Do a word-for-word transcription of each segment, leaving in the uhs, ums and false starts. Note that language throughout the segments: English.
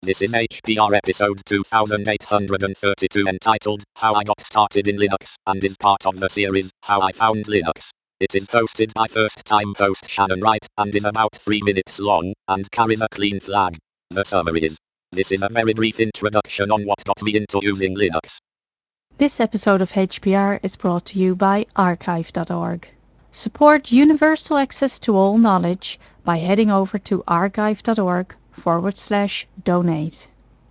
This is H P R episode two thousand eight hundred thirty-two entitled How I Got Started in Linux and is part of the series How I Found Linux. It is hosted by first-time host Shannon Wright and is about three minutes long and carries a clean flag. The summary is: this is a very brief introduction on what got me into using Linux. This episode of H P R is brought to you by archive dot org. Support universal access to all knowledge by heading over to archive.org forward slash donate.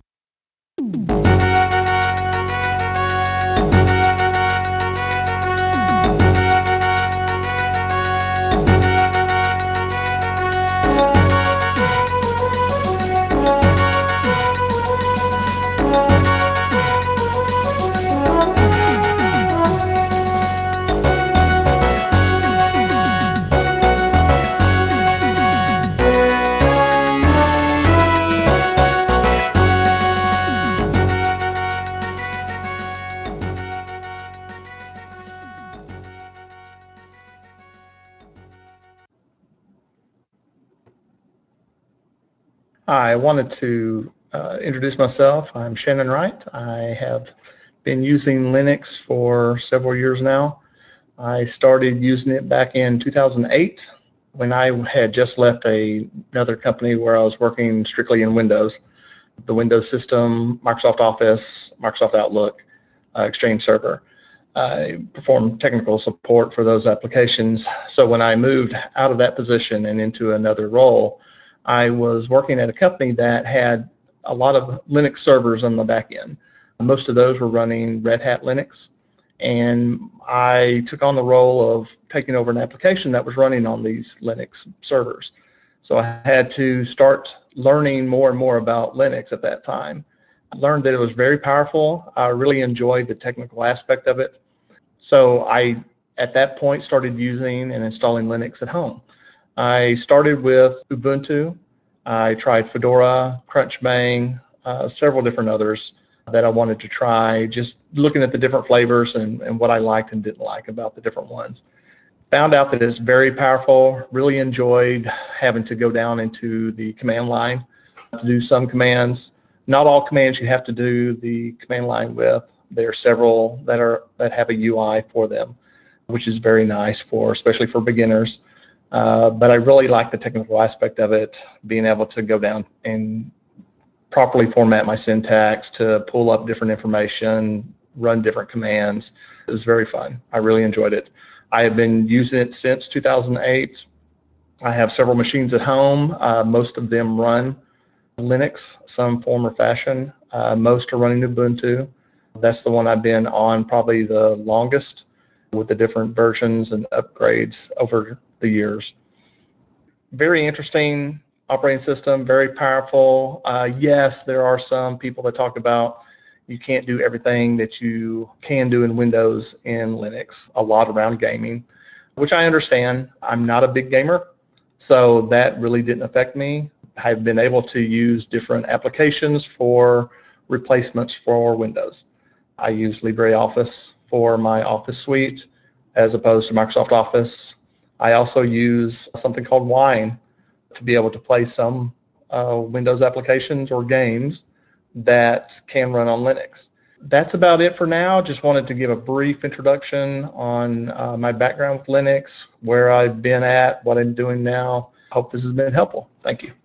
I wanted to uh, introduce myself. I'm Shannon Wright. I have been using Linux for several years now. I started using it back in two thousand eight when I had just left a, another company where I was working strictly in Windows. The Windows system, Microsoft Office, Microsoft Outlook, uh, Exchange Server. I performed technical support for those applications. So when I moved out of that position and into another role, I was working at a company that had a lot of Linux servers on the back end. Most of those were running Red Hat Linux, and I took on the role of taking over an application that was running on these Linux servers. So I had to start learning more and more about Linux at that time. I learned that it was very powerful. I really enjoyed the technical aspect of it. So I, at that point, started using and installing Linux at home. I started with Ubuntu. I tried Fedora, Crunchbang, uh, several different others that I wanted to try, just looking at the different flavors and, and what I liked and didn't like about the different ones. Found out that it's very powerful, really enjoyed having to go down into the command line to do some commands. Not all commands you have to do the command line with. There are several that are that have a U I for them, which is very nice for, especially for beginners. Uh, but I really like the technical aspect of it, being able to go down and properly format my syntax to pull up different information, run different commands. It was very fun. I really enjoyed it. I have been using it since two thousand eight. I have several machines at home. Uh, most of them run Linux, some form or fashion. Uh, most are running Ubuntu. That's the one I've been on probably the longest, with the different versions and upgrades over the years. Very interesting operating system, very powerful. Uh, yes, there are some people that talk about you can't do everything that you can do in Windows in Linux, a lot around gaming, which I understand. I'm not a big gamer, so that really didn't affect me. I've been able to use different applications for replacements for Windows. I use LibreOffice for my Office suite as opposed to Microsoft Office. I also use something called Wine to be able to play some uh, Windows applications or games that can run on Linux. That's about it for now. Just wanted to give a brief introduction on uh, my background with Linux, where I've been at, what I'm doing now. Hope this has been helpful. Thank you.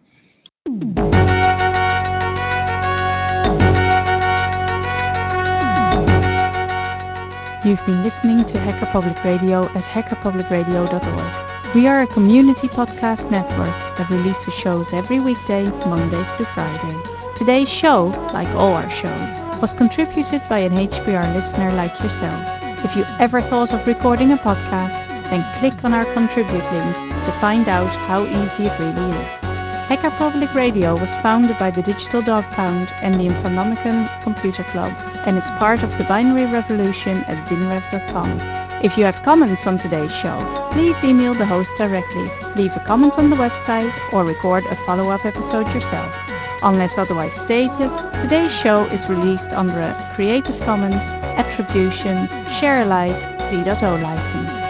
You've been listening to Hacker Public Radio at hacker public radio dot org. We are a community podcast network that releases shows every weekday, Monday through Friday. Today's show, like all our shows, was contributed by an H P R listener like yourself. If you ever thought of recording a podcast, then click on our contribute link to find out how easy it really is. Hacker Public Radio was founded by the Digital Dog Pound and the Infonomicon Computer Club and is part of the binary revolution at binrev dot com. If you have comments on today's show, please email the host directly, leave a comment on the website, or record a follow-up episode yourself. Unless otherwise stated, today's show is released under a Creative Commons Attribution Share Alike three point oh license.